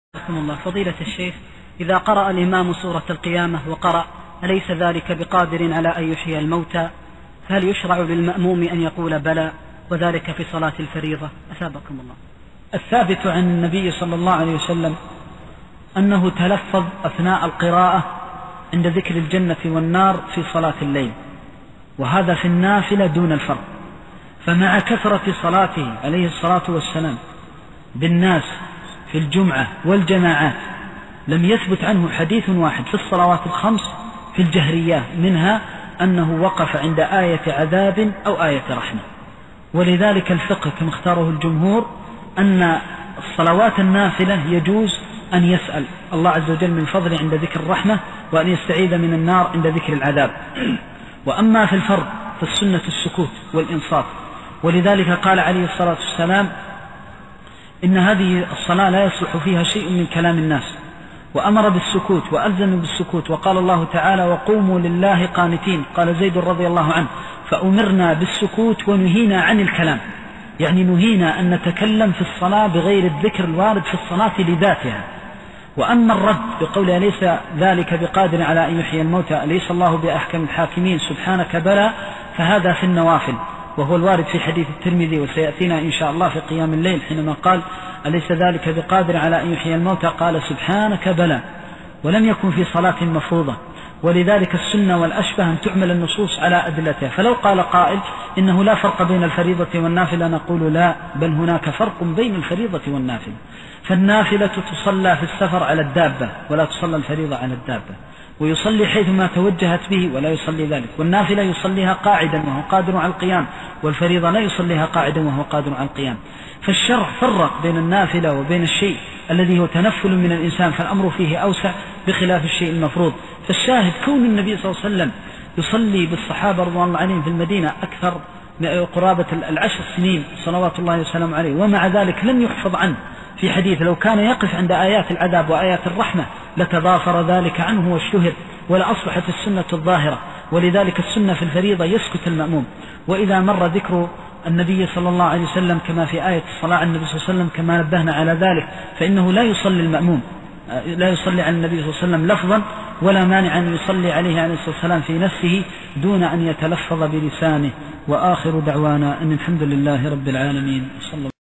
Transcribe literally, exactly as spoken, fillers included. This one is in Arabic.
رحمكم الله. فضيلة الشيخ، إذا قرأ الإمام سورة القيامة وقرأ أليس ذلك بقادر على أن يحيي الموتى، فهل يشرع للمأموم أن يقول بلى وذلك في صلاة الفريضة؟ أثابكم الله. الثابت عن النبي صلى الله عليه وسلم أنه تلفظ أثناء القراءة عند ذكر الجنة والنار في صلاة الليل، وهذا في النافلة دون الفرض. فمع كثرة صلاته عليه الصلاة والسلام بالناس في الجمعة والجماعات لم يثبت عنه حديث واحد في الصلوات الخمس في الجهرية منها أنه وقف عند آية عذاب أو آية رحمة. ولذلك الفقه كما اختاره الجمهور أن الصلوات النافلة يجوز أن يسأل الله عز وجل من فضله عند ذكر الرحمة، وأن يستعيذ من النار عند ذكر العذاب. وأما في الفرض فالسنة السكوت والإنصات، ولذلك قال عليه الصلاة والسلام إن هذه الصلاة لا يصلح فيها شيء من كلام الناس، وأمر بالسكوت وأذن بالسكوت. وقال الله تعالى وقوموا لله قانتين، قال زيد رضي الله عنه فأمرنا بالسكوت ونهينا عن الكلام، يعني نهينا أن نتكلم في الصلاة بغير الذكر الوارد في الصلاة لذاتها. وأما الرد بقول أليس ذلك بقادر على أن يحيي الموتى، أليس الله بأحكم الحاكمين سبحانك بلى، فهذا في النوافل، وهو الوارد في حديث الترمذي وسيأتينا إن شاء الله في قيام الليل حينما قال أليس ذلك بقادر على أن يحيي الموتى قال سبحانك بلى، ولم يكن في صلاة مفروضة. ولذلك السنة والأشبه أن تعمل النصوص على أدلتها. فلو قال قائل إنه لا فرق بين الفريضة والنافلة نقول لا، بل هناك فرق بين الفريضة والنافلة. فالنافلة تصلى في السفر على الدابة ولا تصلى الفريضة على الدابة، ويصلي حيثما توجهت به ولا يصلي ذلك. والنافلة يصليها قاعدا وهو قادر على القيام، والفريضة لا يصليها قاعدا وهو قادر على القيام. فالشرع فرق بين النافلة وبين الشيء الذي هو تنفل من الإنسان، فالأمر فيه أوسع بخلاف الشيء المفروض. فالشاهد كون النبي صلى الله عليه وسلم يصلي بالصحابة رضوان الله عليهم في المدينة أكثر قرابة العشر سنين صلوات الله وسلامه عليه، ومع ذلك لم يحفظ عنه في حديث لو كان يقف عند آيات العذاب وآيات الرحمة لتضافر ذلك عنه واشتهر ولا أصبحت السنة الظاهرة. ولذلك السنة في الفريضة يسكت المأموم. وإذا مر ذكر النبي صلى الله عليه وسلم كما في آية الصلاة على النبي صلى الله عليه وسلم كما نبهنا على ذلك، فإنه لا يصلي المأموم لا يصلي على النبي صلى الله عليه وسلم لفظا، ولا مانع أن يصلي عليه عليه الصلاة والسلام في نفسه دون أن يتلفظ بلسانه. وآخر دعوانا أن الحمد لله رب العالمين. صلى